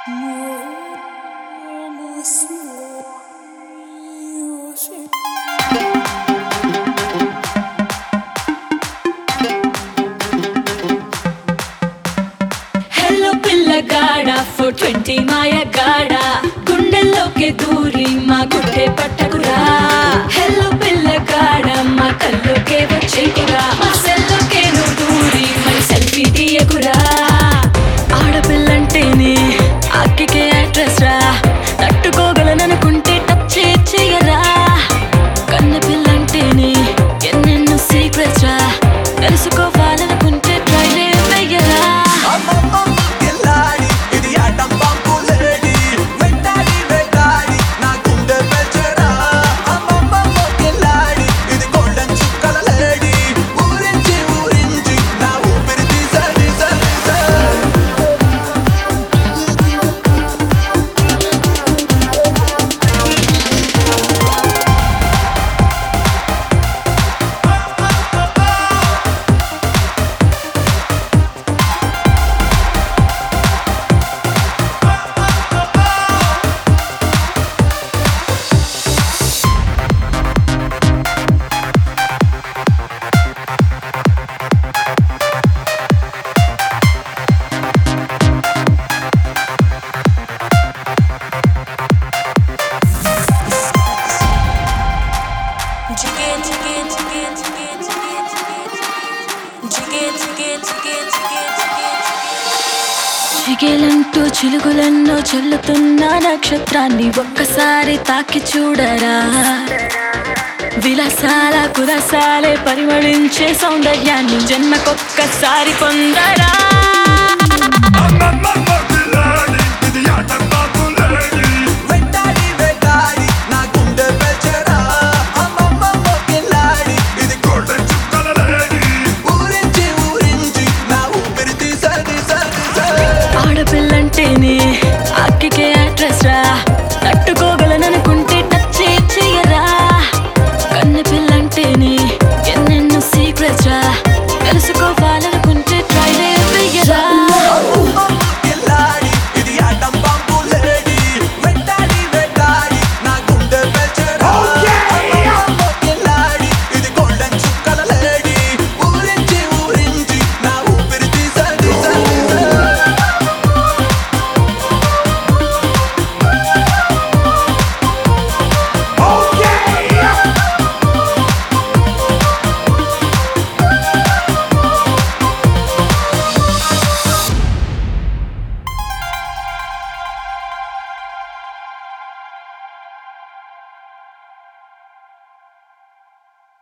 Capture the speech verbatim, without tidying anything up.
Hello pillagada for twenty మాయగాడా గుండెల్లోకి దూరి మా గుడ్డే పట్టకురా. Hello Pillagada మా కల్లోకే వచ్చేకురా. మా సెల్లోకే నువ్వు దూరి మరి సెల్ఫీ తీయకురా. ఆడపిల్లంటేనే అక్కికే అడ్రస్ రా. తట్టుకోగలననుకుంటే టచ్ చేయరా. కన్న పిల్లంటేనే ఎన్నెన్నో సీక్రెట్స్ రా. తెలుసుకోవాలనుకుంటే ట్రైలే వెయ్యరా. చిగేలంటూ చిలుగులెన్నో చల్లుతున్న నక్షత్రాన్ని ఒక్కసారి తాకి చూడరా. విలాసాల కులాసాలే పరిమళించే సౌందర్యాన్ని జన్మకొక్కసారి పొందరా.